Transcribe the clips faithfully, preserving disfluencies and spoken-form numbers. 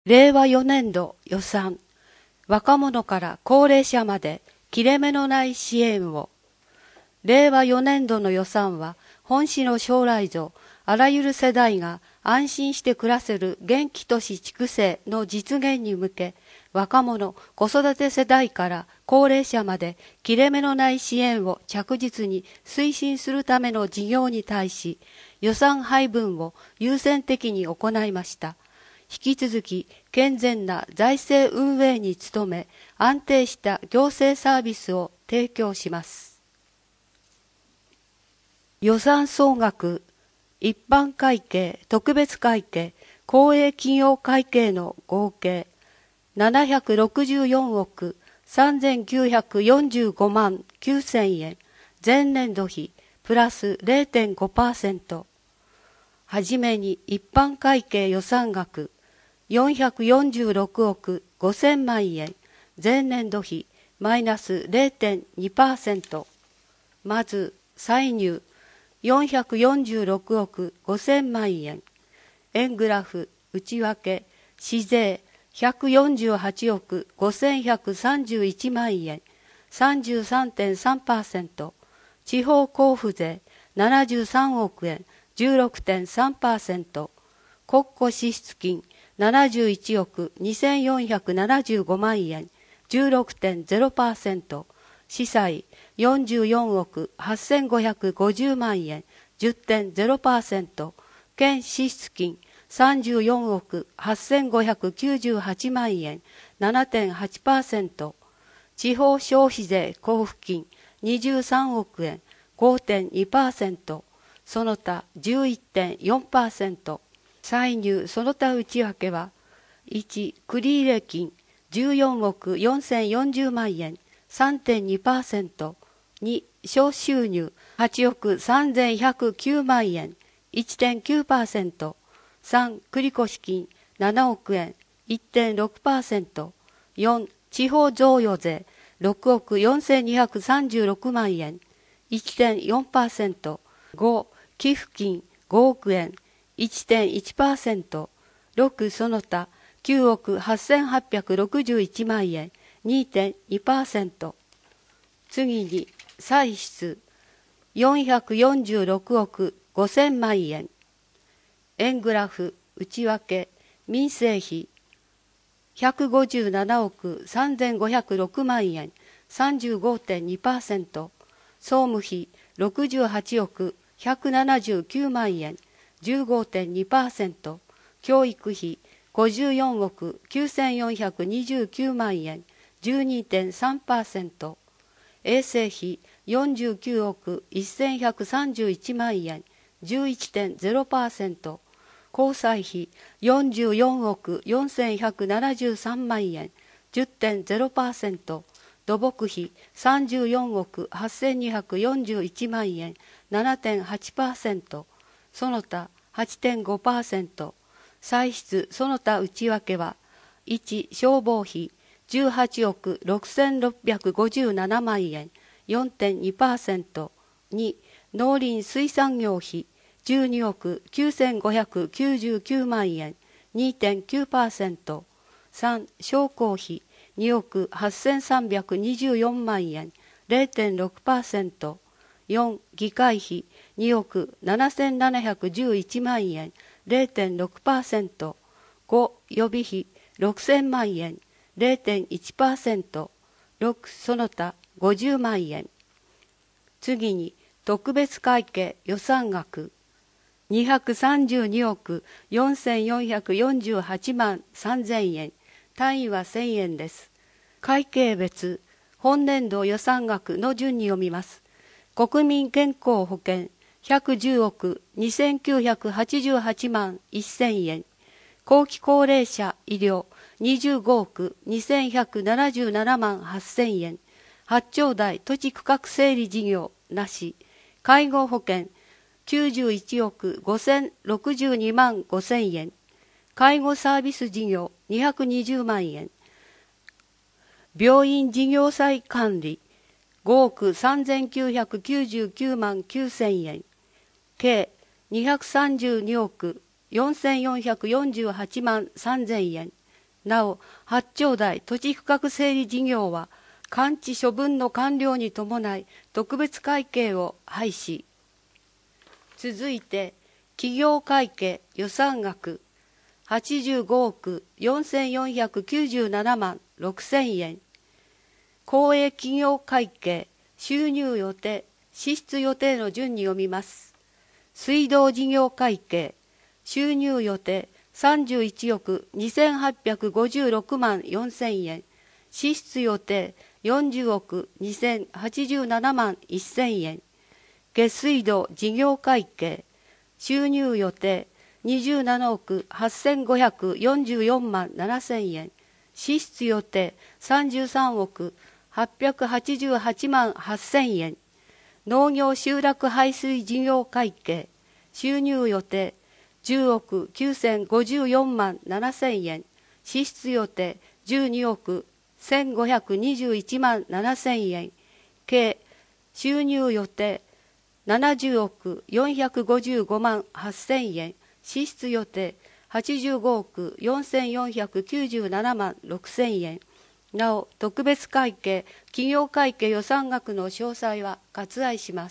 れいわよねんど予算、若者から高齢者まで切れ目のない支援を。れいわよねんどの予算は、本市の将来像、あらゆる世代が安心して暮らせる元気都市畜生の実現に向け、若者、子育て世代から高齢者まで切れ目のない支援を着実に推進するための事業に対し、予算配分を優先的に行いました。引き続き健全な財政運営に努め、安定した行政サービスを提供します。予算総額、一般会計、特別会計、公営企業会計の合計ななひゃくろくじゅうよんおくさんぜんきゅうひゃくよんじゅうごまんきゅうせんえん、前年度比プラス れいてんごパーセント。はじめに一般会計予算額よんひゃくよんじゅうろくおくごせんまんえん、前年度比マイナス れいてんにパーセント。まず歳入よんひゃくよんじゅうろくおくごせんまんえん、円グラフ内訳市税ひゃくよんじゅうはちおくごせんひゃくさんじゅういちまんえん さんじゅうさんてんさんパーセント、地方交付税ななじゅうさんおくえん じゅうろくてんさんパーセント、国庫支出金ななじゅういちおくにせんよんひゃくななじゅうごまんえん じゅうろくてんゼロパーセント、司債よんじゅうよんおくはっせんごひゃくごじゅうまんえん じゅってんゼロパーセント、県支出金さんじゅうよんおくはっせんごひゃくきゅうじゅうはちまんえん ななてんはちパーセント、地方消費税交付金にじゅうさんおくえん ごてんにパーセント、その他 じゅういってんよんパーセント、歳入その他内訳は、いち繰入金じゅうよんおくよんせんよんじゅうまんえん さんてんにパーセント、に小収入はちおくさんぜんひゃくきゅうまんえん いってんきゅうパーセント、さん繰越金ななおくえん いってんろくパーセント、よん地方贈与税ろくおくよんせんにひゃくさんじゅうろくまんえん いってんよんパーセント、ご寄付金ごおくえん いってんいちパーセント、ろくその他きゅうおくはっせんはっぴゃくろくじゅういちまんえん にてんにパーセント。次に歳出よんひゃくよんじゅうろくおくごせんまんえん、円グラフ内訳民生費ひゃくごじゅうななおくさんぜんごひゃくろくまんえん さんじゅうごてんにパーセント、総務費ろくじゅうはちおくひゃくななじゅうきゅうまんえん じゅうごてんにパーセント、教育費ごじゅうよんおくきゅうせんよんひゃくにじゅうきゅうまんえん じゅうにてんさんパーセント、衛生費よんじゅうきゅうおくせんひゃくさんじゅういちまんえん じゅういってんゼロパーセント、交際費よんじゅうよんおくよんせんひゃくななじゅうさんまんえん じゅってんゼロパーセント、土木費さんじゅうよんおくはっせんにひゃくよんじゅういちまんえん ななてんはちパーセント、その他 はちてんごパーセント、歳出その他内訳は、いち消防費じゅうはちおくろくせんろっぴゃくごじゅうななまんえん よんてんにパーセント、に農林水産業費じゅうにおくきゅうせんごひゃくきゅうじゅうきゅうまんえん にてんきゅうパーセント、さん商工費におくはっせんさんびゃくにじゅうよんまんえん れいてんろくパーセント、よん議会費におくななせんななひゃくじゅういちまんえん れいてんろくパーセント、ご予備費ろくせんまんえん れいてんいちパーセント、ろくその他ごじゅうまんえん。次に特別会計予算額にひゃくさんじゅうにおくよんせんよんひゃくよんじゅうはちまんさんぜんえん、単位はせんえんです。会計別本年度予算額の順に読みます。国民健康保険ひゃくじゅうおくにせんきゅうひゃくはちじゅうはちまんせんえん、後期高齢者医療にじゅうごおくにせんひゃくななじゅうななまんはっせんえん、八丁台土地区画整理事業なし、介護保険きゅうじゅういちおくごせんろくじゅうにまんごせんえん、介護サービス事業にひゃくにじゅうまんえん、病院事業債管理ごおくさんぜんきゅうひゃくきゅうじゅうきゅうまんきゅうせんえん、計にひゃくさんじゅうにおくよんせんよんひゃくよんじゅうはちまんさんぜんえん、 なお、八丁台土地区画整理事業は、完治処分の完了に伴い特別会計を廃止。続いて、企業会計予算額はちじゅうごおくよんせんよんひゃくきゅうじゅうななまんろくせんえん。公営企業会計収入予定、支出予定の順に読みます。水道事業会計収入予定さんじゅういちおくにせんはっぴゃくごじゅうろくまんよんせんえん。支出予定よんじゅうおくにせんはちじゅうななまんせんえん。下水道事業会計収入予定にじゅうななおくはっせんごひゃくよんじゅうよんまんななせんえん。支出予定さんじゅうさんおくはっぴゃくはちじゅうはちまんはっせんえん。農業集落排水事業会計収入予定じゅうおくきゅうせんごじゅうよんまんななせんえん。支出予定じゅうにおくせんごひゃくにじゅういちまんななせんえん。計収入予定ななじゅうおくよんひゃくごじゅうごまんはっせんえん。支出予定はちじゅうごおくよんせんよんひゃくきゅうじゅうななまんろくせんえん。なお、特別会計、企業会計予算額の詳細は割愛します。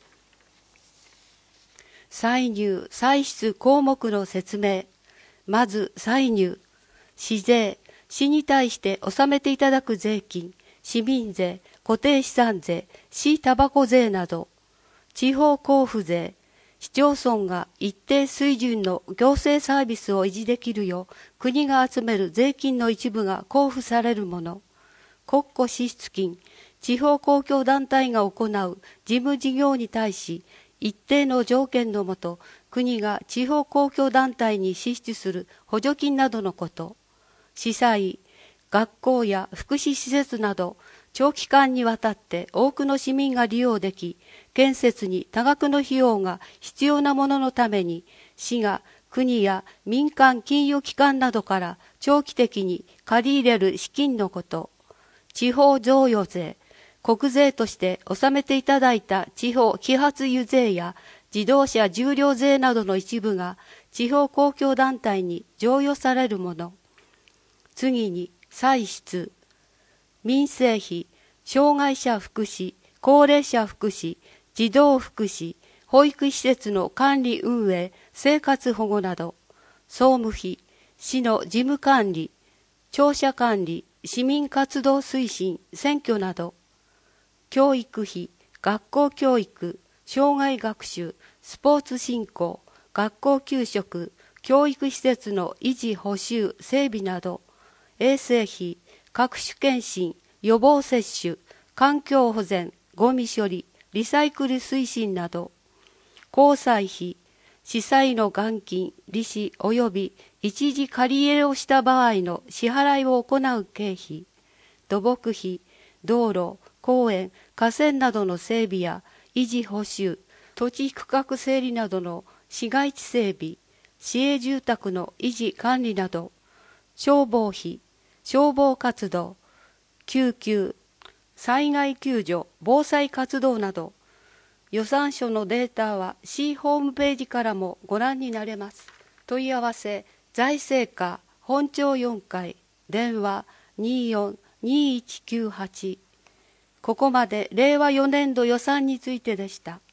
歳入・歳出項目の説明。まず、歳入。市税、市に対して納めていただく税金、市民税、固定資産税、市たばこ税など。地方交付税、市町村が一定水準の行政サービスを維持できるよう国が集める税金の一部が交付されるもの。国庫支出金、地方公共団体が行う事務事業に対し一定の条件のもと国が地方公共団体に支出する補助金などのこと。司祭、学校や福祉施設など長期間にわたって多くの市民が利用でき、建設に多額の費用が必要なもののために、市が国や民間金融機関などから長期的に借り入れる資金のこと。地方贈与税、国税として納めていただいた地方揮発油税や自動車重量税などの一部が地方公共団体に贈与されるもの。次に、歳出。民生費、障害者福祉、高齢者福祉、児童福祉、保育施設の管理運営、生活保護など。総務費、市の事務管理、庁舎管理、市民活動推進、選挙など。教育費、学校教育、障害学習、スポーツ振興、学校給食、教育施設の維持補修、整備など。衛生費、各種検診、予防接種、環境保全、ゴミ処理、リサイクル推進など。交際費、司祭の元金、利子及び一時借り入れをした場合の支払いを行う経費。土木費、道路、公園、河川などの整備や維持補修、土地区画整理などの市街地整備、市営住宅の維持管理など。消防費、消防活動、救急、災害救助、防災活動など。予算書のデータは市ホームページからもご覧になれます。問い合わせ、財政課本庁よんかい、電話 にーよん にーいちきゅうはち。ここまで令和よねんど予算についてでした。